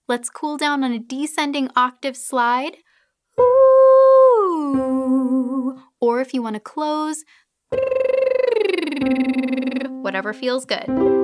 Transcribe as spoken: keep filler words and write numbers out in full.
Let's cool down on a descending octave slide. Ooh. Or if you want to close, whatever feels good.